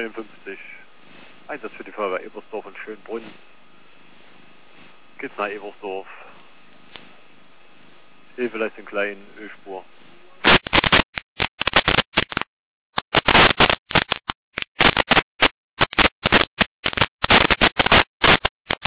52. Einsatz für die Feuerwehr Ebersdorf und Schönbrunn. Geht's nach Ebersdorf. Hilfeleistung klein, Ölspur.